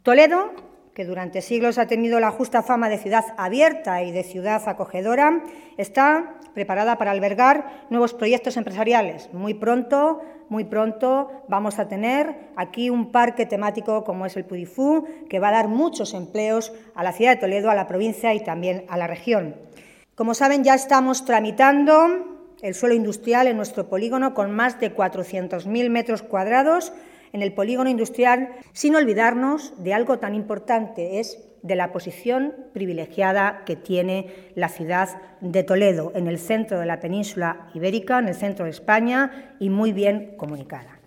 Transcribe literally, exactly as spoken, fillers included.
Toledo, que durante siglos ha tenido la justa fama de ciudad abierta y de ciudad acogedora, está preparada para albergar nuevos proyectos empresariales. Muy pronto, muy pronto vamos a tener aquí un parque temático como es el Pudifú, que va a dar muchos empleos a la ciudad de Toledo, a la provincia y también a la región. Como saben, ya estamos tramitando el suelo industrial en nuestro polígono con más de cuatrocientos mil metros cuadrados en el polígono industrial, sin olvidarnos de algo tan importante, es de la posición privilegiada que tiene la ciudad de Toledo, en el centro de la península ibérica, en el centro de España y muy bien comunicada.